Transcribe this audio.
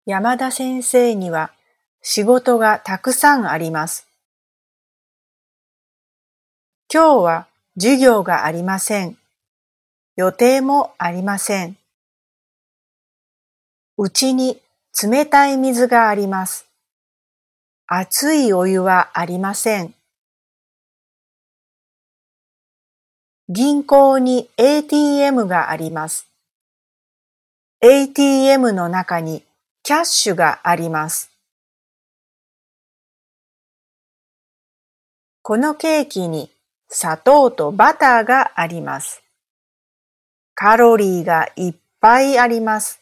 山田先生には仕事がたくさんあります。今日は授業がありません。予定もありません。うちに冷たい水があります。熱いお湯はありません。銀行に ATM があります。ATM の中にキャッシュがあります。このケーキに砂糖とバターがあります。カロリーがいっぱいあります。